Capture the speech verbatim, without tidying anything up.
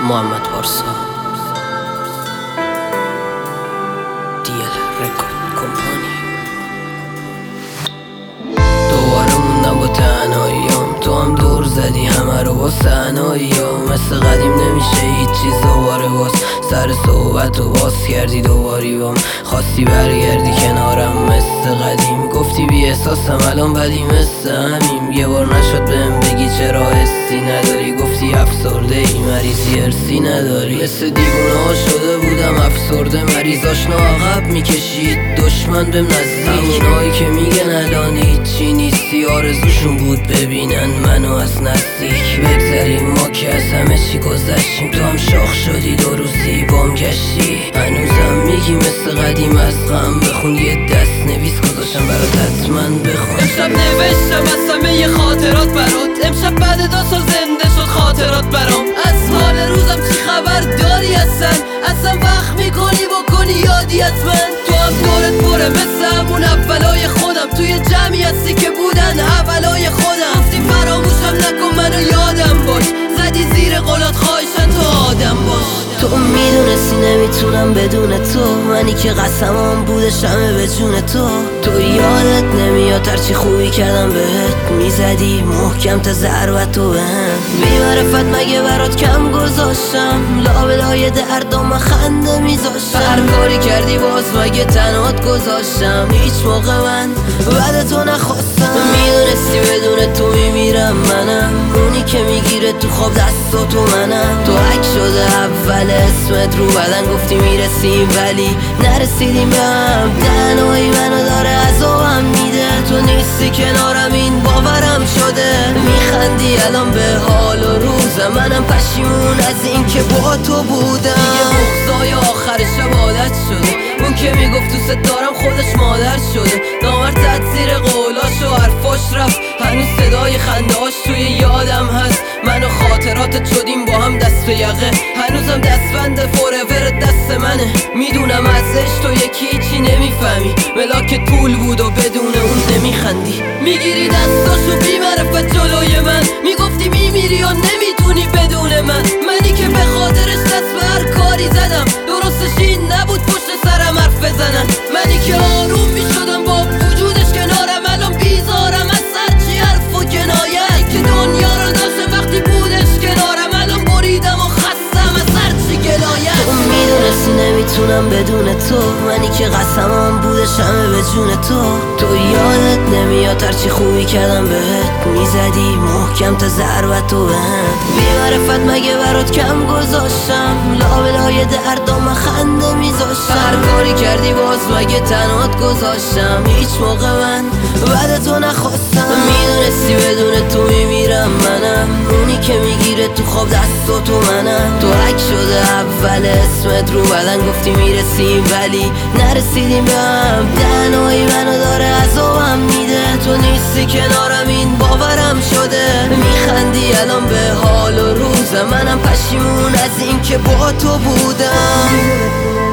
محمد پارسا، دیل رکورد کمپانی. دوباره موندم با تنهاییام، تو هم دور زدی همه رو با صحناییام. مثل قدیم نمیشه هیچ چیز دوباره باز، سر صحبت و باز کردی دوباری بام. خواستی برگردی کنارم مثل قدیم، گفتی بی احساسم الان ولی مثل همیم. یه بار نشد بهم بگی چرا حسی نداری، گفتی افسرده ای مریضی ارسی نداری. مثل دیوونه ها شده بودم افسرده مریضاش عقب میکشید دشمن بهم نزدیک. همونایی که میگن الان هیچی نیستی، آرزوشون بود ببینن منو از نزدیک. بگذاریم ما که از همه چی گذشتیم، تو هم شاخ شدی دو روزی بام گشتی. هنوزم میگی مثل قدیم از غم بخون، یه دست نویس گذاشتم برات حتما بخون. امشب نوشتم از همه خاطرات برات، امشب بعد دو سال زنده شد خاطرات برام. از حال روزم چی خبر داری اصلا؟ اصلا وقت میکنی بکنی یادی از من؟ تو هم دورت پره مثل همون اولای خودم، توی جمعی هستی که بودن اولای خودم. گفتی فراموشم نکن منو یادم باش، زدی زیر قولات خواهشن تو آدم باش. تو میدونستی نمیتونم بدون تو، منی که قسمم بودش همه به جون تو. تو یادت نمیاد هرچی خوبی کردم بهت، میزدی محکم تا ضربتو بهم. بی معرفت مگه برات کم گذاشتم، لابلای دردام خنده میذاشتم. هر کاری کردی باز مگه تنهات گذاشتم، هیچ موقع من بعد تو نخواستم. میدونستی بدون تو میمیرم منم، اونی که میگیره تو خواب دستاتو منم. تو حک شده اول اسمت رو بدن، گفتی میرسیم ولی نرسیدیم به هم. تنهایی منو داره عذابم میده، تو نیستی کنارم این باورم شده. میخندی الان به حال و روزم، منم پشیمون از این که با تو بودم. دیگه بغضای آخر شب عادت شده، اون که میگفت دوست دارم خودش مادر شده. نامرد زد زیر قولاش و حرفاش رفت، هنوز صدای خندهاش توی یادم هست. من و خاطراتت شدیم با هم دست به یقه، هنوزم دستبند فورور دست منه. میدونم ازش تو یکی چی نمیفهمی، ملاک پول بود و بدون اون نمیخندی. میگیری دستاشو بی معرفت جلوی من، میگفتی میمیری و نمیتونی بدون من. منی که به خاطرش دست به هر کاری زدم، درستش این نبود پشت سرم حرف بزنم. منی که آروم میشدم با وجودش کنارم، الان بیزارم از هرچی حرف و کنایه که دنیا رو داشته وقتی بودش کنارم. الان بریدم و خستم از هرچی گلایه. تو میدونستی نمیتونم بدون تو، منی که قسمم بودش همه به جون تو. تو یادت نمیاد هرچی خوبی کردم بهت، میزدی محکم تا ضربتو بهم. بی معرفت مگه برات کم گذاشتم، لابلای دردام خنده میذاشتم. هر کاری کردی باز مگه تنهات گذاشتم، هیچ موقع من بعد تو نخواستم. میدونستی بدون تو میمیرم منم، اونی که میگیره تو خواب دستاتو منم. تو حک شده اول اسمت رو بدن، گفتی میرسیم ولی نرسیدیم به هم. تنهایی منو داره عذابم میده، تو نیستی کنارم این باورم شده. میخندی الان به حال و روزم، منم پشیمون از این که با تو بودم.